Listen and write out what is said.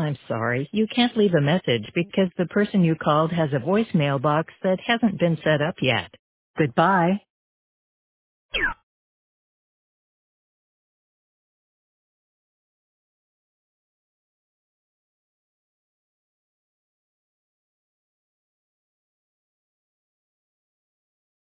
I'm sorry, you can't leave a message because the person you called has a voicemail box that hasn't been set up yet. Goodbye.